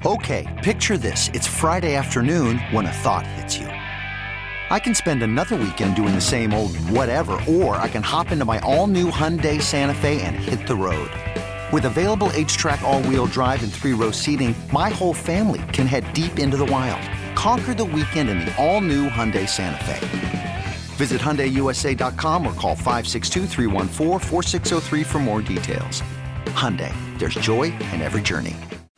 Okay, picture this. It's Friday afternoon when a thought hits you. I can spend another weekend doing the same old whatever, or I can hop into my all-new Hyundai Santa Fe and hit the road. With available H-Track all-wheel drive and 3-row seating, my whole family can head deep into the wild. Conquer the weekend in the all-new Hyundai Santa Fe. Visit HyundaiUSA.com or call 562-314-4603 for more details. Hyundai, there's joy in every journey.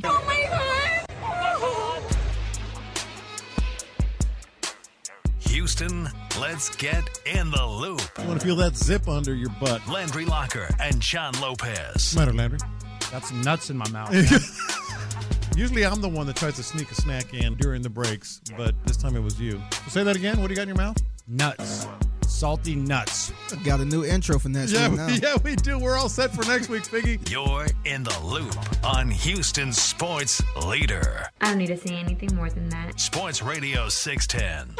Houston, let's get in the loop. You want to feel that zip under your butt. Landry Locker and John Lopez. What's the matter, Landry? Got some nuts in my mouth. Usually I'm the one that tries to sneak a snack in during the breaks, but this time it was you. So say that again. What do you got in your mouth? Nuts. Salty nuts. Got a new intro from that. Yeah, we do. We're all set for next week, Figgy. You're in the loop on Houston Sports Leader. I don't need to say anything more than that. Sports Radio 610.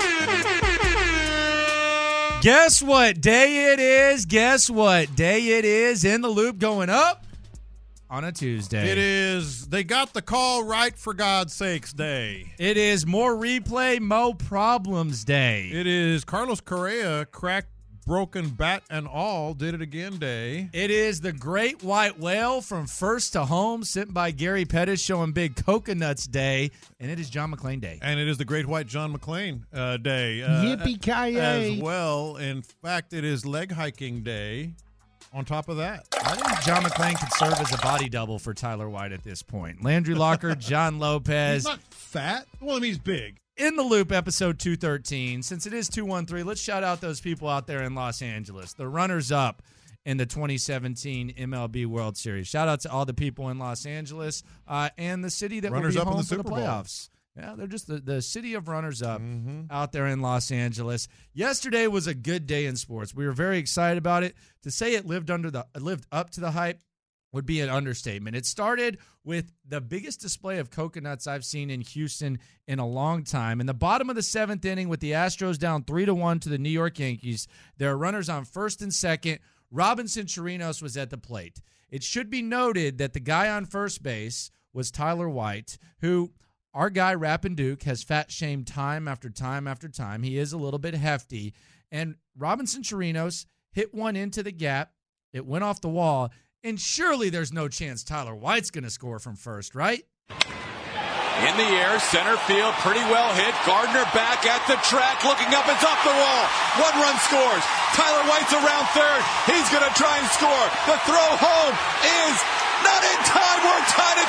Guess what day it is? Guess what day it is? In the loop going up on a Tuesday. It is They Got the Call Right for God's Sakes Day. It is More Replay, Mo Problems Day. It is Carlos Correa, cracked, broken bat and all, did it again day. It is the Great White Whale from first to home, sent by Gary Pettis, showing big coconuts day. And it is John McClain Day. And it is the Great White John McClain Day. Yippee-ki-yay. As well. In fact, it is Leg Hiking Day on top of that. I think John McClain could serve as a body double for Tyler White at this point. Landry Locker, John Lopez. He's not fat. Well, I mean, he's big. In the Loop, episode 213. Since it is 213, let's shout out those people out there in Los Angeles, the runners-up in the 2017 MLB World Series. Shout out to all the people in Los Angeles and the city that will be home for the playoffs. Yeah, they're just the city of runners-up out there in Los Angeles. Yesterday was a good day in sports. We were very excited about it. To say it lived up to the hype would be an understatement. It started with the biggest display of coconuts I've seen in Houston in a long time. In the bottom of the seventh inning, with the Astros down 3-1 to the New York Yankees, there are runners on first and second. Robinson Chirinos was at the plate. It should be noted that the guy on first base was Tyler White, who our guy Rappin' Duke has fat-shamed time after time after time. He is a little bit hefty. And Robinson Chirinos hit one into the gap. It went off the wall. And surely there's no chance Tyler White's going to score from first, right? In the air, center field, pretty well hit. Gardner back at the track, looking up, it's off the wall. 1 run scores. Tyler White's around third. He's going to try and score. The throw home is not in time. We're tied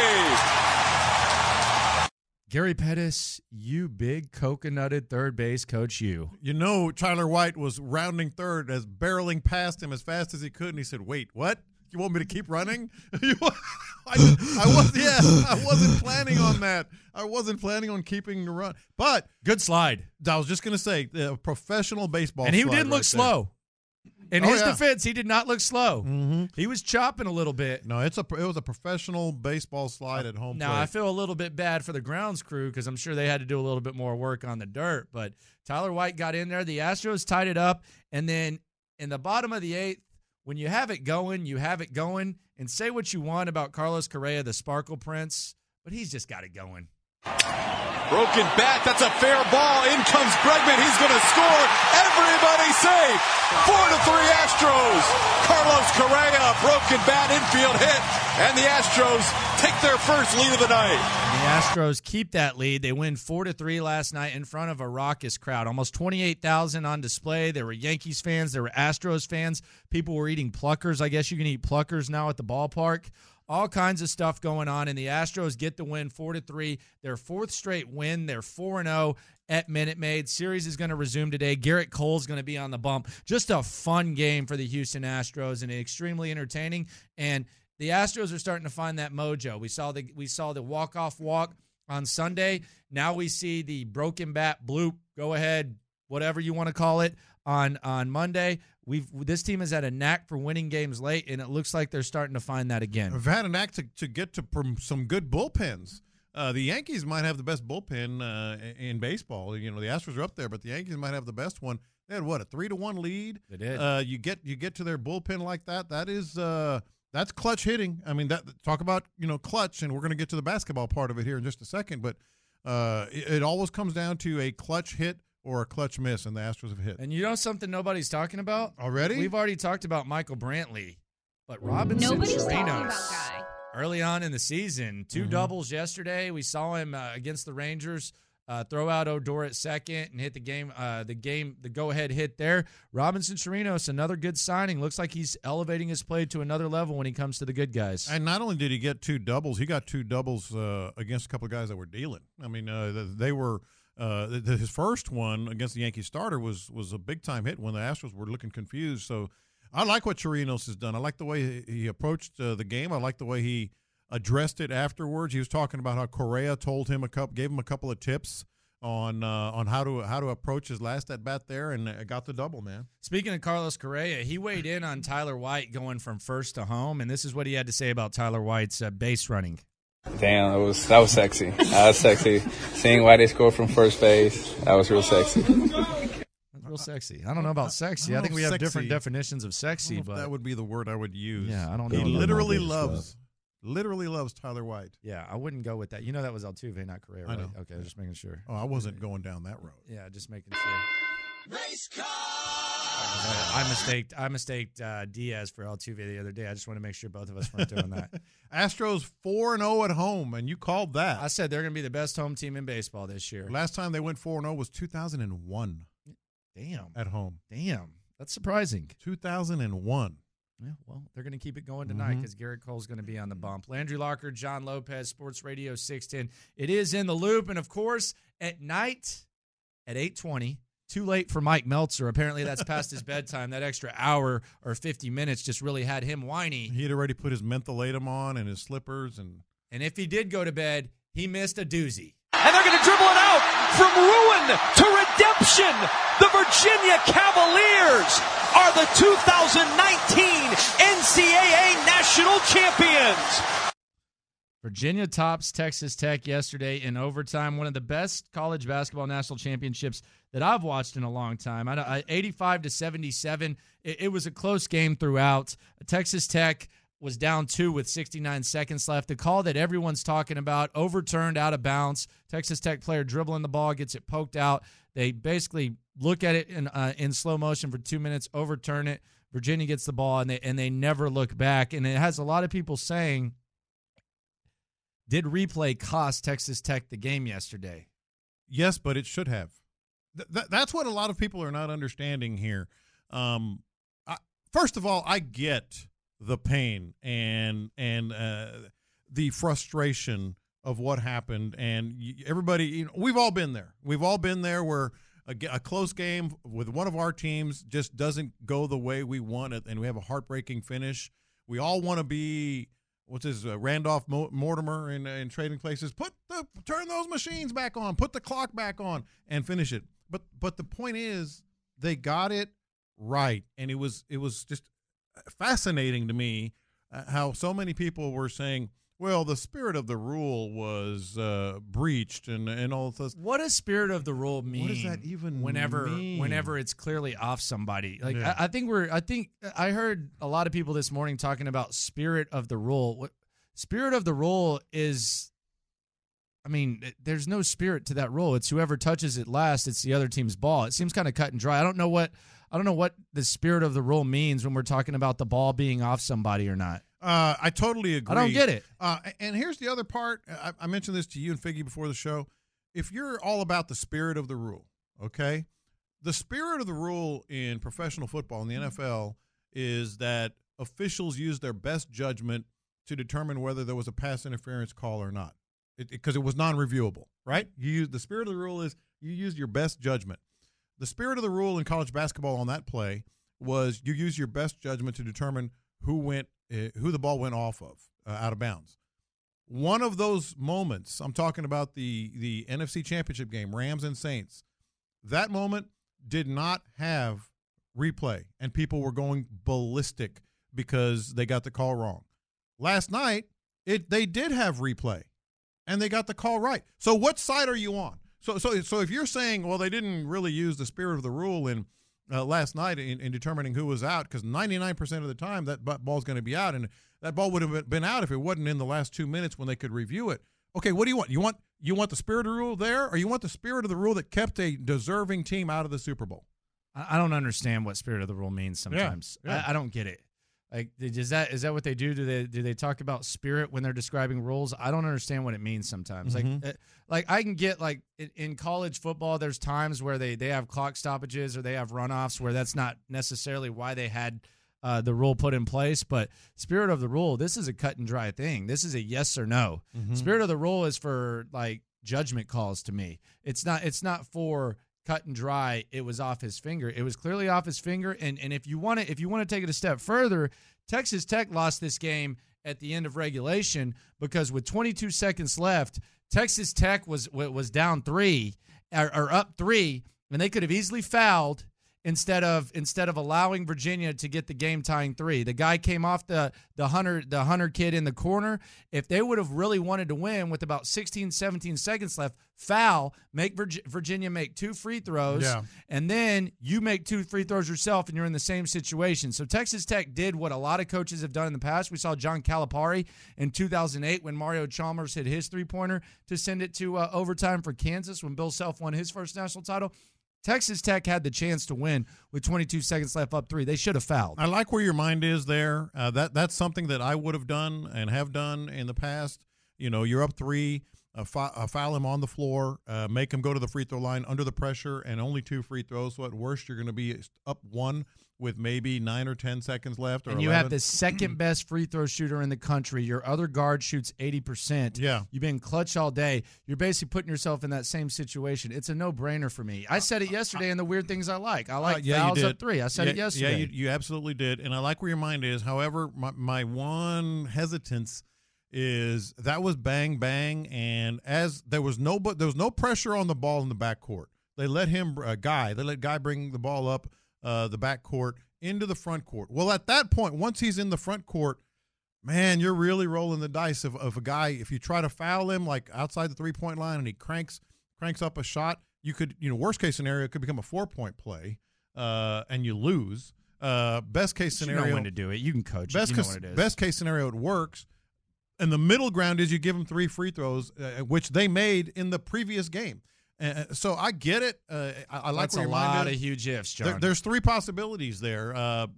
at 3. Gary Pettis, you big coconutted third base coach, you. You know, Tyler White was rounding third as barreling past him as fast as he could, and he said, "Wait, what? You want me to keep running?" I wasn't planning on that. I wasn't planning on keeping the run. But good slide. I was just going to say, professional baseball. And he did look slow. In his yeah. defense, he did not look slow. Mm-hmm. He was chopping a little bit. No, it was a professional baseball slide at home Now, plate. I feel a little bit bad for the grounds crew because I'm sure they had to do a little bit more work on the dirt. But Tyler White got in there. The Astros tied it up. And then in the bottom of the eighth, when you have it going, you have it going. And say what you want about Carlos Correa, the Sparkle Prince, but he's just got it going. Broken bat, that's a fair ball. In comes Bregman, he's going to score. Everybody safe. 4-3 Astros. Carlos Correa, broken bat, infield hit, and the Astros take their first lead of the night. And the Astros keep that lead. They win 4-3 last night in front of a raucous crowd. Almost 28,000 on display. There were Yankees fans. There were Astros fans. People were eating Pluckers. I guess you can eat Pluckers now at the ballpark. All kinds of stuff going on, and the Astros get the win 4-3. Their fourth straight win. They're 4-0 at Minute Maid. Series is going to resume today. Garrett Cole's going to be on the bump. Just a fun game for the Houston Astros and extremely entertaining. And the Astros are starting to find that mojo. We saw the walk-off walk on Sunday. Now we see the broken bat bloop, go ahead, whatever you want to call it, on Monday. This team has had a knack for winning games late, and it looks like they're starting to find that again. We've had a knack to get to some good bullpens. The Yankees might have the best bullpen in baseball. You know, the Astros are up there, but the Yankees might have the best one. They had, a 3-1 lead? They did. You get to their bullpen like that. That is That's clutch hitting. I mean, talk about, clutch, and we're going to get to the basketball part of it here in just a second, but it always comes down to a clutch hit or a clutch miss, and the Astros have hit. And you know something nobody's talking about? Already? We've already talked about Michael Brantley, but Robinson Nobody's talking Chirinos, about Guy. early on in the season, 2 doubles yesterday. We saw him against the Rangers throw out Odor at second and hit the go-ahead hit there. Robinson Chirinos, another good signing. Looks like he's elevating his play to another level when he comes to the good guys. And not only did he get 2 doubles, he got 2 doubles against a couple of guys that were dealing. I mean, they were his first one against the Yankee starter was a big-time hit when the Astros were looking confused. So I like what Chirinos has done. I like the way he approached the game. I like the way he addressed it afterwards. He was talking about how Correa gave him a couple of tips on how to approach his last at bat there, and got the double, man. Speaking of Carlos Correa, he weighed in on Tyler White going from first to home, and this is what he had to say about Tyler White's base running. Damn, that was sexy. That was sexy. Seeing Whitey score from first base, that was real sexy. That's real sexy. I don't know about sexy. I think we have different definitions of sexy, but that would be the word I would use. Yeah, I don't know. He literally loves Tyler White. Yeah, I wouldn't go with that. You know that was Altuve, not Correa, right? I know. Okay, just making sure. Oh, I wasn't going down that road. Yeah, just making sure. Race car! I mistaked Diaz for Altuve the other day. I just want to make sure both of us weren't doing that. Astros 4-0 at home, and you called that. I said they're going to be the best home team in baseball this year. Last time they went 4-0 was 2001. Damn. At home. Damn. That's surprising. 2001. Yeah, well, they're going to keep it going tonight because Garrett Cole's going to be on the bump. Landry Locker, John Lopez, Sports Radio 610. It is In the Loop. And, of course, at night at 8:20, too late for Mike Meltzer. Apparently that's past his bedtime. That extra hour or 50 minutes just really had him whiny. He had already put his mentholatum on and his slippers. And if he did go to bed, he missed a doozy. And they're going to dribble it out from ruin to redemption. The Virginia Cavaliers are the 2019 NCAA National Champions. Virginia tops Texas Tech yesterday in overtime. One of the best college basketball national championships that I've watched in a long time. 85-77. It was a close game throughout. Texas Tech was down 2 with 69 seconds left. The call that everyone's talking about, overturned out of bounds. Texas Tech player dribbling the ball, gets it poked out. They basically look at it in slow motion for 2 minutes, overturn it. Virginia gets the ball, and they never look back. And it has a lot of people saying, did replay cost Texas Tech the game yesterday? Yes, but it should have. That's what a lot of people are not understanding here. First of all, I get the pain and the frustration of what happened, and everybody, we've all been there. We've all been there where a close game with one of our teams just doesn't go the way we want it, and we have a heartbreaking finish. We all want to be Randolph Mortimer in Trading Places. Turn those machines back on, put the clock back on, and finish it. But the point is, they got it right, and it was just fascinating to me how so many people were saying, well, the spirit of the rule was breached and all of this. What does spirit of the rule mean? What does that even mean? Whenever it's clearly off somebody? Like, yeah. I heard a lot of people this morning talking about spirit of the rule. What spirit of the rule is? I mean, there's no spirit to that rule. It's whoever touches it last, it's the other team's ball. It seems kind of cut and dry. I don't know what the spirit of the rule means when we're talking about the ball being off somebody or not. I totally agree. I don't get it. And here's the other part. I mentioned this to you and Figgy before the show. If you're all about the spirit of the rule, okay, the spirit of the rule in professional football in the NFL is that officials use their best judgment to determine whether there was a pass interference call or not, because it was non-reviewable, right? The spirit of the rule is you use your best judgment. The spirit of the rule in college basketball on that play was you use your best judgment to determine who the ball went off of, out of bounds. One of those moments, I'm talking about the NFC Championship game, Rams and Saints. That moment did not have replay, and people were going ballistic because they got the call wrong. Last night, they did have replay, and they got the call right. So what side are you on? So if you're saying, well, they didn't really use the spirit of the rule in last night in determining who was out, because 99% of the time that ball's going to be out, and that ball would have been out if it wasn't in the last 2 minutes when they could review it. Okay, what do you want? You want the spirit of the rule there, or you want the spirit of the rule that kept a deserving team out of the Super Bowl? I don't understand what spirit of the rule means sometimes. Yeah. I don't get it. Like, is that what they do? Do they talk about spirit when they're describing rules? I don't understand what it means sometimes. Like I can get, like, in college football, there's times where they have clock stoppages or they have runoffs where that's not necessarily why they had the rule put in place. But spirit of the rule, this is a cut and dry thing. This is a yes or no. Spirit of the rule is for, like, judgment calls to me. It's not for cut and dry. It was off his finger. It was clearly off his finger. And if you want to take it a step further, Texas Tech lost this game at the end of regulation because with 22 seconds left, Texas Tech was down 3 or up 3, and they could have easily fouled instead of allowing Virginia to get the game tying 3. The guy came off the Hunter kid in the corner. If they would have really wanted to win with about 16, 17 seconds left, foul, make Virginia make 2 free throws, and then you make 2 free throws yourself, and you're in the same situation. So Texas Tech did what a lot of coaches have done in the past. We saw John Calipari in 2008 when Mario Chalmers hit his three-pointer to send it to overtime for Kansas when Bill Self won his first national title. Texas Tech had the chance to win with 22 seconds left, up 3. They should have fouled. I like where your mind is there. That's something that I would have done and have done in the past. You know, you're up 3, foul him on the floor, make him go to the free throw line under the pressure, and only 2 free throws. So at worst, you're going to be up 1 with maybe 9 or 10 seconds left. Or and you 11. have the second best free throw shooter in the country. Your other guard shoots 80%. Yeah. You've been clutch all day. You're basically putting yourself in that same situation. It's a no-brainer for me. I said it yesterday in the weird things I like. I like fouls up 3. I said it yesterday. Yeah, you absolutely did. And I like where your mind is. However, my one hesitance is that was bang, bang, and as there was no pressure on the ball in the backcourt. They let Guy bring the ball up the backcourt into the front court. Well, at that point, once he's in the front court, man, you're really rolling the dice of a guy. If you try to foul him like outside the 3-point line and he cranks up a shot, you could, worst case scenario, it could become a 4-point play and you lose. Best case scenario, you know when to do it. You can coach it. You know what it is. Best case scenario, it works. And the middle ground is you give them 3 free throws, which they made in the previous game. So I get it. I like where your mind is. That's a lot of huge ifs, John. There's 3 possibilities there,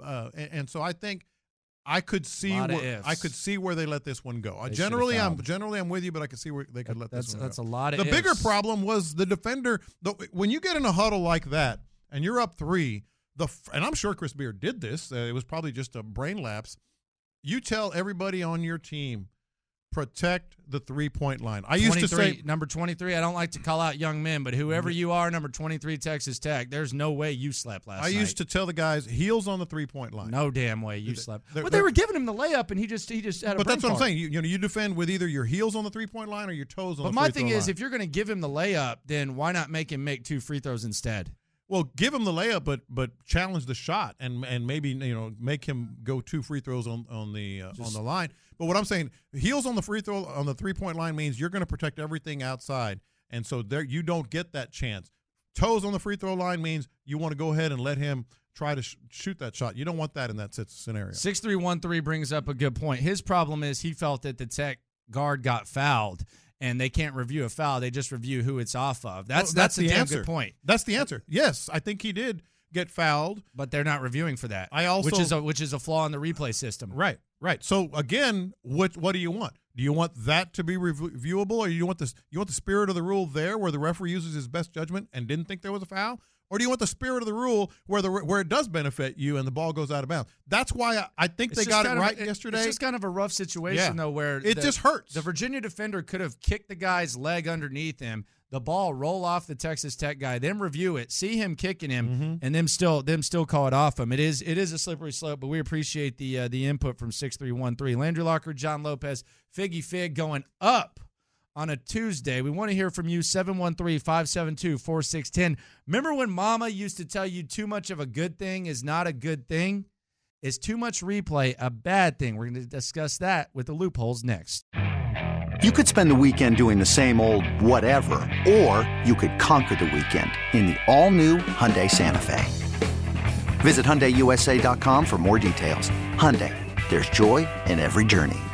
and so I think I could see where they let this one go. Generally, I'm with you, but I could see where they could let this one go. That's a lot of ifs. The bigger problem was the defender. When you get in a huddle like that and you're up 3, and I'm sure Chris Beard did this. It was probably just a brain lapse. You tell everybody on your team, protect the 3-point line. I used to say number 23. I don't like to call out young men, but whoever you are, number 23, Texas Tech. There's no way you slept last night. I used to tell the guys, heels on the 3-point line. No damn way you slept. They were giving him the layup, and he just had a. But that's what I'm saying. You defend with either your heels on the 3-point line or your toes on the 3-point line. But my thing is, if you're going to give him the layup, then why not make him make 2 free throws instead? Well, give him the layup, but challenge the shot, and maybe make him go 2 free throws on the line. But what I'm saying, heels on the 3-point line means you're going to protect everything outside, and so there you don't get that chance. Toes on the free throw line means you want to go ahead and let him try to shoot that shot. You don't want that in that scenario. 6313 brings up a good point. His problem is he felt that the Tech guard got fouled. And they can't review a foul; they just review who it's off of. That's a damn good point. That's the answer. Yes, I think he did get fouled, but they're not reviewing for that. Which is a flaw in the replay system. Right. So again, what do you want? Do you want that to be reviewable, or you want this? You want the spirit of the rule there, where the referee uses his best judgment and didn't think there was a foul, or do you want the spirit of the rule where it does benefit you and the ball goes out of bounds? That's why I think they got it right yesterday. It's just kind of a rough situation though, where it just hurts. The Virginia defender could have kicked the guy's leg underneath him, the ball roll off the Texas Tech guy, them review it, see him kicking him, and them still call it off him. It is a slippery slope, but we appreciate the input from 6313. Landry Locker, John Lopez, Figgy Fig going up on a Tuesday. We want to hear from you, 713-572-4610. Remember when Mama used to tell you too much of a good thing is not a good thing? Is too much replay a bad thing? We're going to discuss that with the loopholes next. You could spend the weekend doing the same old whatever, or you could conquer the weekend in the all-new Hyundai Santa Fe. Visit HyundaiUSA.com for more details. Hyundai, there's joy in every journey.